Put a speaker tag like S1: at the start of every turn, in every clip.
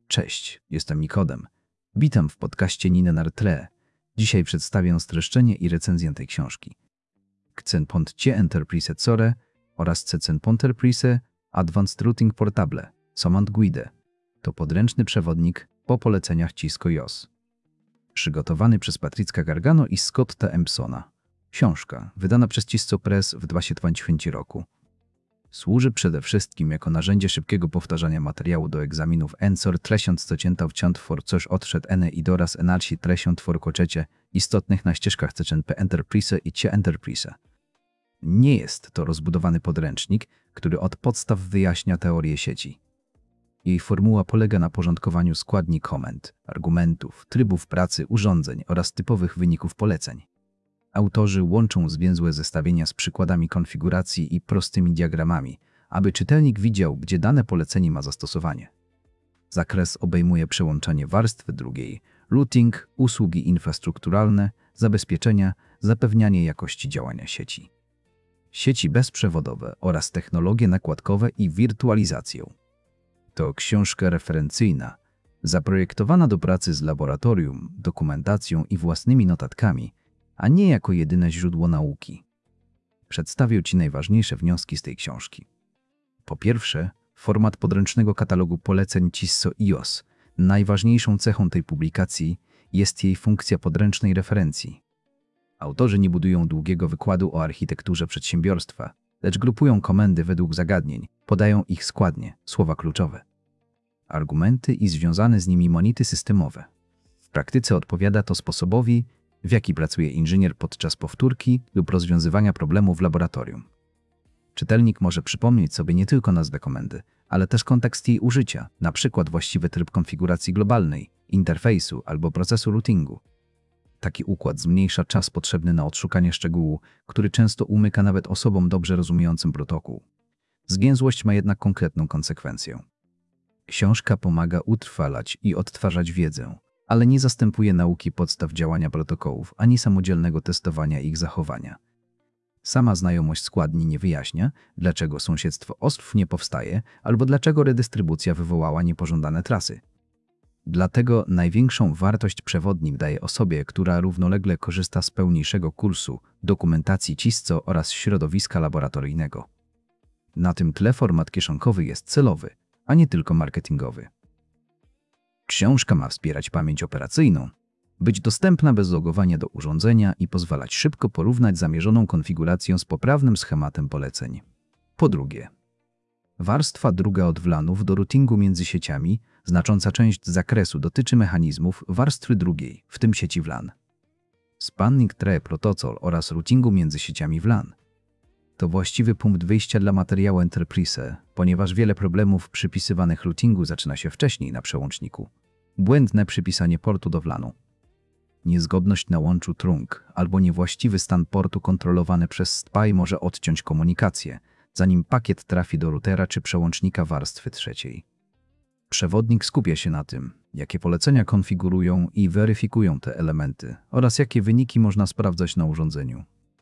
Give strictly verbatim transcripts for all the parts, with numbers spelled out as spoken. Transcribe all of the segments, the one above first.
S1: Cześć, jestem Nikodem. Witam w podcaście Ninenartre. Dzisiaj przedstawię streszczenie i recenzję tej książki. Kcenpontcie Enterprise oraz Kcenponterprise Advanced Routing Portable Command Guide to podręczny przewodnik po poleceniach Cisco I O S. Przygotowany przez Patrycka Gargano i Scotta Empsona. Książka, wydana przez Cisco Press w dwa tysiące dwudziestym roku. Służy przede wszystkim jako narzędzie szybkiego powtarzania materiału do egzaminów Ensor tysiąc wciąt for coś odszedł ene i doraz enarsi tysiąc for koczecie istotnych na ścieżkach Kcenp Enterprise i Cie Enterprise. Nie jest to rozbudowany podręcznik, który od podstaw wyjaśnia teorię sieci. Jej formuła polega na porządkowaniu składni komend, argumentów, trybów pracy urządzeń oraz typowych wyników poleceń. Autorzy łączą zwięzłe zestawienia z przykładami konfiguracji i prostymi diagramami, aby czytelnik widział, gdzie dane polecenie ma zastosowanie. Zakres obejmuje przełączanie warstwy drugiej, routing, usługi infrastrukturalne, zabezpieczenia, zapewnianie jakości działania sieci, sieci bezprzewodowe oraz technologie nakładkowe i wirtualizację. To książka referencyjna, zaprojektowana do pracy z laboratorium, dokumentacją i własnymi notatkami, a nie jako jedyne źródło nauki. Przedstawię Ci najważniejsze wnioski z tej książki. Po pierwsze, format podręcznego katalogu poleceń Cisco I O S. Najważniejszą cechą tej publikacji jest jej funkcja podręcznej referencji. Autorzy nie budują długiego wykładu o architekturze przedsiębiorstwa, lecz grupują komendy według zagadnień, podają ich składnie, słowa kluczowe, argumenty i związane z nimi monity systemowe. W praktyce odpowiada to sposobowi, w jaki pracuje inżynier podczas powtórki lub rozwiązywania problemu w laboratorium. Czytelnik może przypomnieć sobie nie tylko nazwę komendy, ale też kontekst jej użycia, np. właściwy tryb konfiguracji globalnej, interfejsu albo procesu routingu. Taki układ zmniejsza czas potrzebny na odszukanie szczegółu, który często umyka nawet osobom dobrze rozumiejącym protokół. Zwięzłość ma jednak konkretną konsekwencję. Książka pomaga utrwalać i odtwarzać wiedzę, ale nie zastępuje nauki podstaw działania protokołów ani samodzielnego testowania ich zachowania. Sama znajomość składni nie wyjaśnia, dlaczego sąsiedztwo ostw nie powstaje albo dlaczego redystrybucja wywołała niepożądane trasy. Dlatego największą wartość przewodnik daje osobie, która równolegle korzysta z pełniejszego kursu, dokumentacji Cisco oraz środowiska laboratoryjnego. Na tym tle format kieszonkowy jest celowy, a nie tylko marketingowy. Książka ma wspierać pamięć operacyjną, być dostępna bez logowania do urządzenia i pozwalać szybko porównać zamierzoną konfigurację z poprawnym schematem poleceń. Po drugie, warstwa druga od wlanów do routingu między sieciami, znacząca część zakresu dotyczy mechanizmów warstwy drugiej, w tym sieci W LAN. Spanning Tree Protocol oraz routingu między sieciami W LAN. To właściwy punkt wyjścia dla materiału Enterprise, ponieważ wiele problemów przypisywanych routingu zaczyna się wcześniej na przełączniku. Błędne przypisanie portu do W LANu. Niezgodność na łączu trunk albo niewłaściwy stan portu kontrolowany przez S P I może odciąć komunikację, zanim pakiet trafi do routera czy przełącznika warstwy trzeciej. Przewodnik skupia się na tym, jakie polecenia konfigurują i weryfikują te elementy oraz jakie wyniki można sprawdzać na urządzeniu.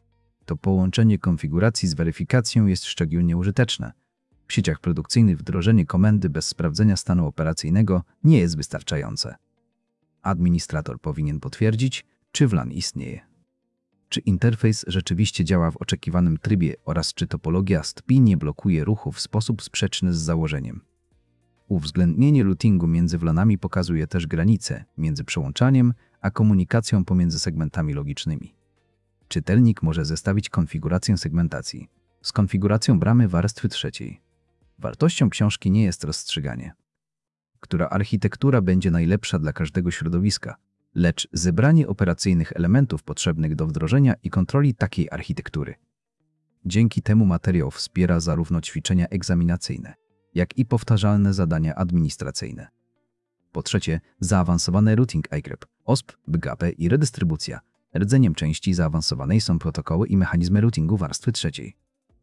S1: To połączenie konfiguracji z weryfikacją jest szczególnie użyteczne. W sieciach produkcyjnych wdrożenie komendy bez sprawdzenia stanu operacyjnego nie jest wystarczające. Administrator powinien potwierdzić, czy W LAN istnieje, czy interfejs rzeczywiście działa w oczekiwanym trybie oraz czy topologia S T P I nie blokuje ruchu w sposób sprzeczny z założeniem. Uwzględnienie routingu między W LANami pokazuje też granice między przełączaniem a komunikacją pomiędzy segmentami logicznymi. Czytelnik może zestawić konfigurację segmentacji z konfiguracją bramy warstwy trzeciej. Wartością książki nie jest rozstrzyganie, która architektura będzie najlepsza dla każdego środowiska, lecz zebranie operacyjnych elementów potrzebnych do wdrożenia i kontroli takiej architektury. Dzięki temu materiał wspiera zarówno ćwiczenia egzaminacyjne, jak i powtarzalne zadania administracyjne. Po trzecie, zaawansowany routing I G R P, O S P, B G P i redystrybucja. Rdzeniem części zaawansowanej są protokoły i mechanizmy routingu warstwy trzeciej.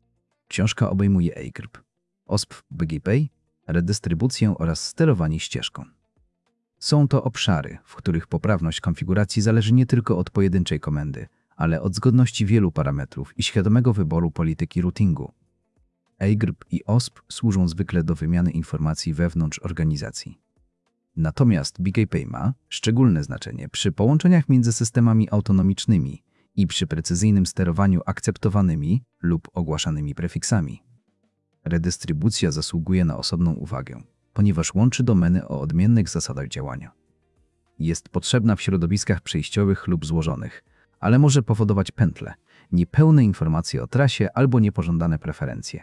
S1: Książka obejmuje I G R P, O S P, B G P, redystrybucję oraz sterowanie ścieżką. Są to obszary, w których poprawność konfiguracji zależy nie tylko od pojedynczej komendy, ale od zgodności wielu parametrów i świadomego wyboru polityki routingu. I G R P i O S P służą zwykle do wymiany informacji wewnątrz organizacji. Natomiast B K P ma szczególne znaczenie przy połączeniach między systemami autonomicznymi i przy precyzyjnym sterowaniu akceptowanymi lub ogłaszanymi prefiksami. Redystrybucja zasługuje na osobną uwagę, ponieważ łączy domeny o odmiennych zasadach działania. Jest potrzebna w środowiskach przejściowych lub złożonych, ale może powodować pętle, niepełne informacje o trasie albo niepożądane preferencje.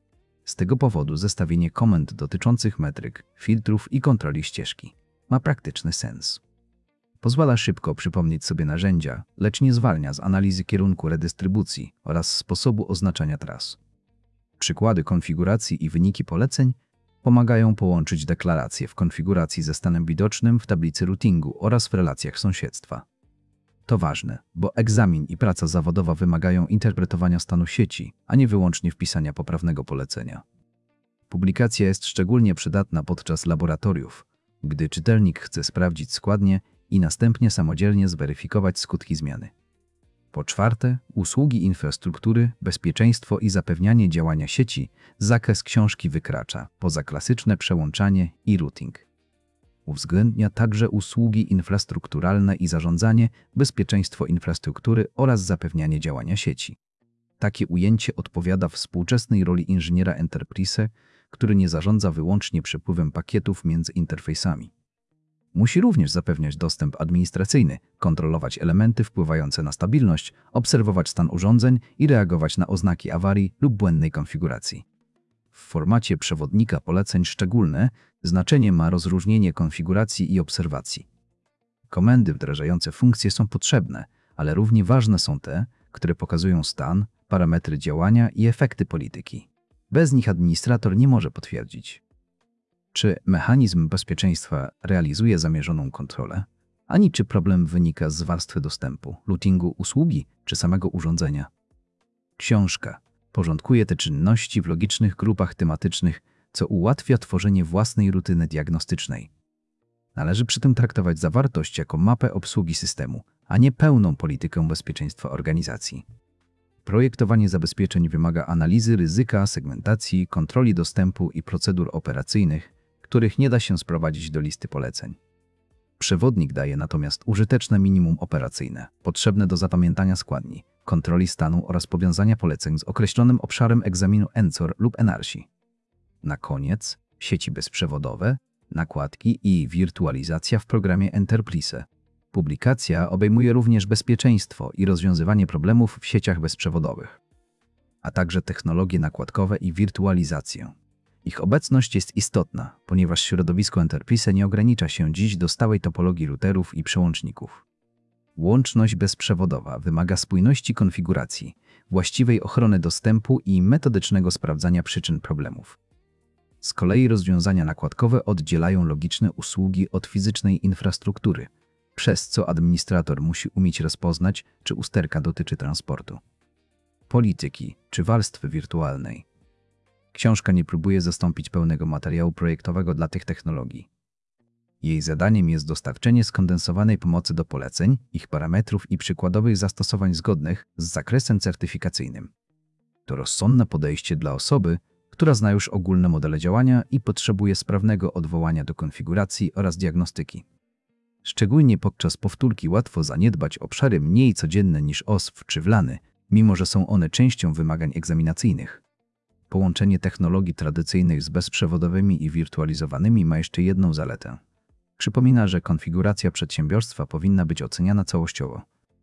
S1: Z tego powodu zestawienie komend dotyczących metryk, filtrów i kontroli ścieżki ma praktyczny sens. Pozwala szybko przypomnieć sobie narzędzia, lecz nie zwalnia z analizy kierunku redystrybucji oraz sposobu oznaczania tras. Przykłady konfiguracji i wyniki poleceń pomagają połączyć deklaracje w konfiguracji ze stanem widocznym w tablicy routingu oraz w relacjach sąsiedztwa. To ważne, bo egzamin i praca zawodowa wymagają interpretowania stanu sieci, a nie wyłącznie wpisania poprawnego polecenia. Publikacja jest szczególnie przydatna podczas laboratoriów, gdy czytelnik chce sprawdzić składnie i następnie samodzielnie zweryfikować skutki zmiany. Po czwarte, usługi infrastruktury, bezpieczeństwo i zapewnianie działania sieci. Zakres książki wykracza poza klasyczne przełączanie i routing. Uwzględnia także usługi infrastrukturalne i zarządzanie, bezpieczeństwo infrastruktury oraz zapewnianie działania sieci. Takie ujęcie odpowiada współczesnej roli inżyniera Enterprise, który nie zarządza wyłącznie przepływem pakietów między interfejsami. Musi również zapewniać dostęp administracyjny, kontrolować elementy wpływające na stabilność, obserwować stan urządzeń i reagować na oznaki awarii lub błędnej konfiguracji. W formacie przewodnika poleceń szczególne znaczenie ma rozróżnienie konfiguracji i obserwacji. Komendy wdrażające funkcje są potrzebne, ale równie ważne są te, które pokazują stan, parametry działania i efekty polityki. Bez nich administrator nie może potwierdzić, czy mechanizm bezpieczeństwa realizuje zamierzoną kontrolę, ani czy problem wynika z warstwy dostępu, routingu usługi czy samego urządzenia. Książka porządkuje te czynności w logicznych grupach tematycznych, co ułatwia tworzenie własnej rutyny diagnostycznej. Należy przy tym traktować zawartość jako mapę obsługi systemu, a nie pełną politykę bezpieczeństwa organizacji. Projektowanie zabezpieczeń wymaga analizy ryzyka, segmentacji, kontroli dostępu i procedur operacyjnych, których nie da się sprowadzić do listy poleceń. Przewodnik daje natomiast użyteczne minimum operacyjne, potrzebne do zapamiętania składni, kontroli stanu oraz powiązania poleceń z określonym obszarem egzaminu N C O R lub N R S I. Na koniec sieci bezprzewodowe, nakładki i wirtualizacja w programie Enterprise. Publikacja obejmuje również bezpieczeństwo i rozwiązywanie problemów w sieciach bezprzewodowych, a także technologie nakładkowe i wirtualizację. Ich obecność jest istotna, ponieważ środowisko Enterprise nie ogranicza się dziś do stałej topologii routerów i przełączników. Łączność bezprzewodowa wymaga spójności konfiguracji, właściwej ochrony dostępu i metodycznego sprawdzania przyczyn problemów. Z kolei rozwiązania nakładkowe oddzielają logiczne usługi od fizycznej infrastruktury, przez co administrator musi umieć rozpoznać, czy usterka dotyczy transportu, polityki czy warstwy wirtualnej. Książka nie próbuje zastąpić pełnego materiału projektowego dla tych technologii. Jej zadaniem jest dostarczenie skondensowanej pomocy do poleceń, ich parametrów i przykładowych zastosowań zgodnych z zakresem certyfikacyjnym. To rozsądne podejście dla osoby, która zna już ogólne modele działania i potrzebuje sprawnego odwołania do konfiguracji oraz diagnostyki. Szczególnie podczas powtórki łatwo zaniedbać obszary mniej codzienne niż O S P czy W LANy, mimo że są one częścią wymagań egzaminacyjnych. Połączenie technologii tradycyjnych z bezprzewodowymi i wirtualizowanymi ma jeszcze jedną zaletę. Przypomina, że konfiguracja przedsiębiorstwa powinna być oceniana całościowo.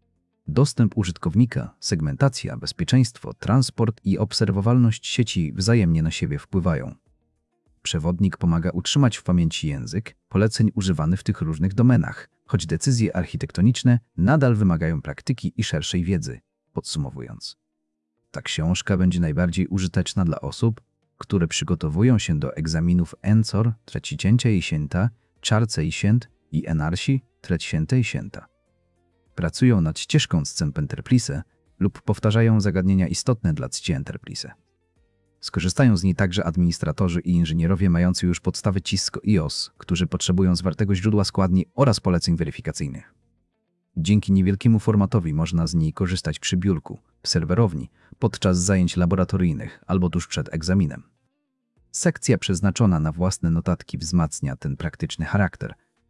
S1: Dostęp użytkownika, segmentacja, bezpieczeństwo, transport i obserwowalność sieci wzajemnie na siebie wpływają. Przewodnik pomaga utrzymać w pamięci język poleceń używany w tych różnych domenach, choć decyzje architektoniczne nadal wymagają praktyki i szerszej wiedzy. Podsumowując, ta książka będzie najbardziej użyteczna dla osób, które przygotowują się do egzaminów N C O R trzeciecięcia i sięta, czarce i sięt i N R S I trzeciecięte i sięta. Pracują nad ścieżką z C E M P Enterprise lub powtarzają zagadnienia istotne dla C I E Enterprise. Skorzystają z niej także administratorzy i inżynierowie mający już podstawy Cisco i O S, którzy potrzebują zwartego źródła składni oraz poleceń weryfikacyjnych. Dzięki niewielkiemu formatowi można z niej korzystać przy biurku, w serwerowni, podczas zajęć laboratoryjnych albo tuż przed egzaminem. Sekcja przeznaczona na własne notatki wzmacnia ten praktyczny charakter,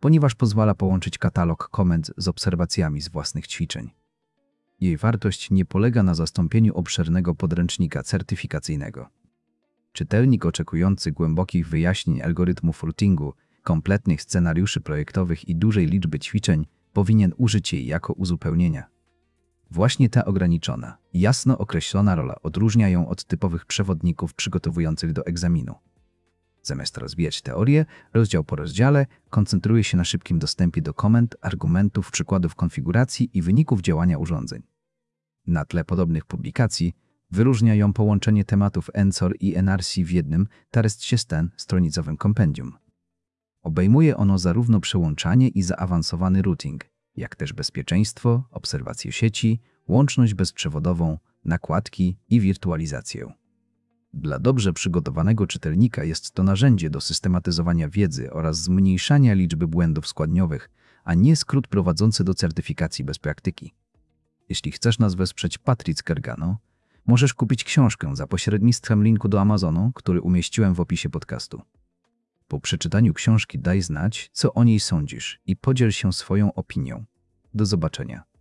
S1: ponieważ pozwala połączyć katalog komend z obserwacjami z własnych ćwiczeń. Jej wartość nie polega na zastąpieniu obszernego podręcznika certyfikacyjnego. Czytelnik oczekujący głębokich wyjaśnień algorytmów routingu, kompletnych scenariuszy projektowych i dużej liczby ćwiczeń powinien użyć jej jako uzupełnienia. Właśnie ta ograniczona, jasno określona rola odróżnia ją od typowych przewodników przygotowujących do egzaminu. Zamiast rozwijać teorię, rozdział po rozdziale koncentruje się na szybkim dostępie do komend, argumentów, przykładów konfiguracji i wyników działania urządzeń. Na tle podobnych publikacji wyróżnia ją połączenie tematów N C O R i N R C w jednym TAREST-System stronicowym kompendium. Obejmuje ono zarówno przełączanie i zaawansowany routing, jak też bezpieczeństwo, obserwację sieci, łączność bezprzewodową, nakładki i wirtualizację. Dla dobrze przygotowanego czytelnika jest to narzędzie do systematyzowania wiedzy oraz zmniejszania liczby błędów składniowych, a nie skrót prowadzący do certyfikacji bez praktyki. Jeśli chcesz nas wesprzeć Patryc Gargano, możesz kupić książkę za pośrednictwem linku do Amazonu, który umieściłem w opisie podcastu. Po przeczytaniu książki daj znać, co o niej sądzisz i podziel się swoją opinią. Do zobaczenia.